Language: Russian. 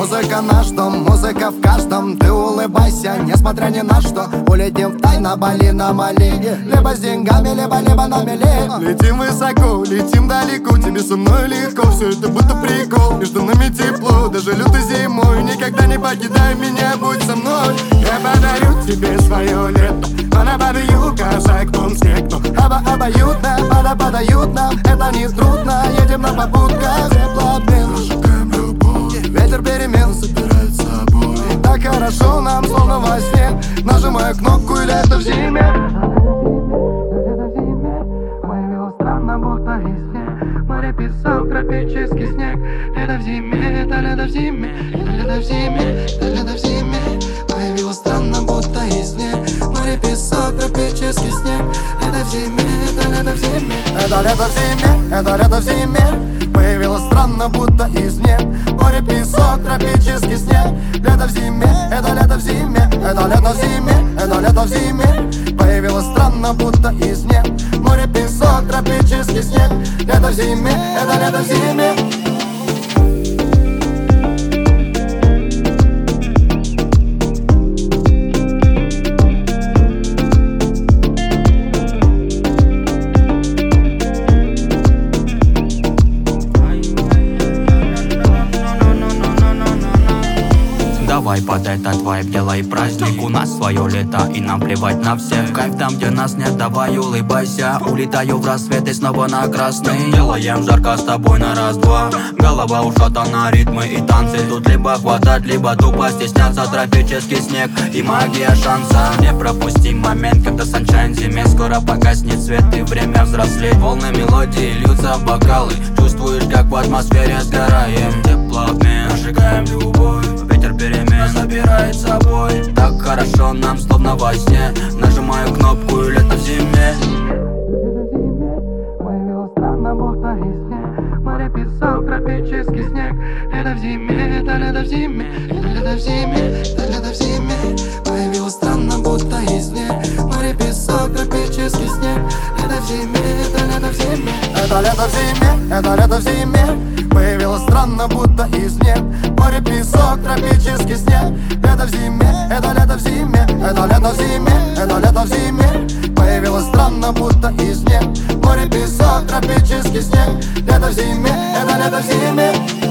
Музыка наш дом, музыка в каждом. Ты улыбайся, несмотря ни на что. Улетим в тай на Бали, на Мали. Либо с деньгами, либо на мели. Летим высоко, летим далеко. Тебе со мной легко, все это будто прикол. Между нами тепло, даже лютой зимой. Никогда не покидай меня, будь со мной. Я подарю тебе свое лето. Она подают, за окном снег. Обоюдно, подают нам. Это не трудно, едем на попутках. Теплообмен, разжигаем любовь. Ветер перемен собирает с собой. Так хорошо нам, словно во сне. Нажимаю кнопку и лето в зиме. Появилось странно, будто из сне. Море, песок, тропический снег. Лето в зиме, это лето в зиме. Это лето в зиме, это лето в зиме. Появилось странно, будто из сне. Море, песок, тропический снег. Лето в зиме, это лето в зиме. Это лето в зиме, это лето в зиме. Появилось странно, будто из нет. Море, песок, тропический снег. Лето в зиме, это лето в зиме. Это лето в зиме, это лето в зиме. Появилось странно, будто из нет. Море, песок, тропический снег. Лето в зиме, это лето в зиме. Давай под этот вайб делай праздник. У нас свое лето и нам плевать на всех. Кайф там, где нас нет, давай улыбайся. Улетаю в рассвет и снова на красный. Делаем жарко с тобой на раз-два. Голова ушата на ритмы и танцы. Тут либо хватать, либо тупо стесняться. Тропический снег и магия шанса. Не пропусти момент, когда саншайн зиме. Скоро погаснет свет и время взрослеть. Волны мелодии льются в бокалы. Чувствуешь, как в атмосфере сгораем. Теплообмен, зажигаем любовь. Ветер перемен забирает с собой. Так хорошо нам, словно во сне. Нажимаю кнопку и лето в зиме. Появилось странно, будто из сне. Море, песок, тропический снег. Лето в зиме, это лето в зиме. Это лето в зиме, это лето в зиме. Появилось странно, будто из сне. Море, песок, тропический снег. Лето в зиме, это лето в зиме. Это лето в зиме, это лето в зиме. Появилось странно, будто из нет. Море, песок, тропический снег. Лето в зиме, это лето в зиме. Это лето в зиме, это лето в зиме. Появилось странно, будто из нет. Море, песок, тропический снег. Лето в зиме, это лето в зиме.